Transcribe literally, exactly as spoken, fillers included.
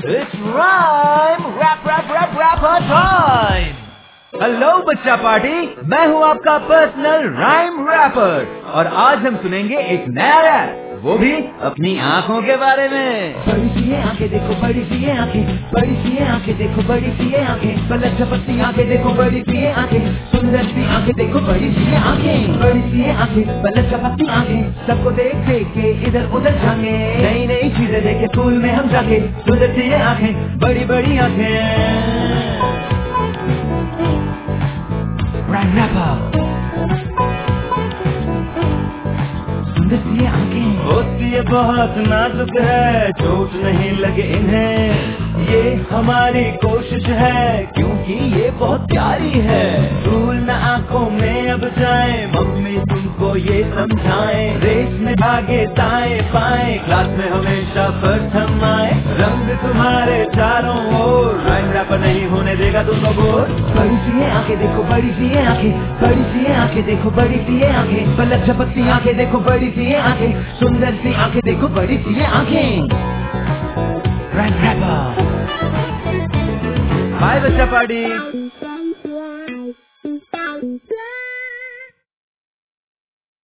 It's rhyme rap rap rap rapper time. Hello बच्चा party, मैं हूँ आपका पर्सनल राइम रैपर और आज हम सुनेंगे एक नया रैप, वो भी अपनी आँखों के बारे में। बड़ी सी ये आंखें देखो, बड़ी सी ये आंखें, बड़ी सी ये आंखें देखो, बड़ी सी ये आंखें, पलक झपकती आंखें देखो, बड़ी सी ये आंखें, सुंदर सी आंखें देखो, बड़ी सी ये आंखें, बड़ी सी ये आंखें, पलक झपकती आंखें, सबको देख देख के इधर उधर झांके, नई नई चीजें देखे स्कूल में हम जाके, सुंदर सी ये आंखें, बड़ी बड़ी आंखें। राइम रैपर सुंदर सी ये आंखें होती है बहुत नाजुक है, चोट नहीं लगे इन्हें, ये हमारी कोशिश है क्योंकि ये बहुत प्यारी है। धूल न आंखों में अब जाए, मम्मी तुमको ये समझाए, रेस में भागे दाएं बाएं, क्लास में हमेशा फर्स्ट हम आए, रंग तुम्हारे चारों ओर, राइम रैपर नहीं होने देगा तुमको बोर। बड़ी सी ये आंखें देखो, बड़ी सी ये आंखें, बड़ी सी ये आंखें देखो, बड़ी सी ये आंखें, पलक झपकती आंखें देखो, बड़ी सी ये आंखें, सुंदर सी आंखें देखो, बड़ी सी ये आंखें। Rhyme rapper. बाय बच्चा पार्टी।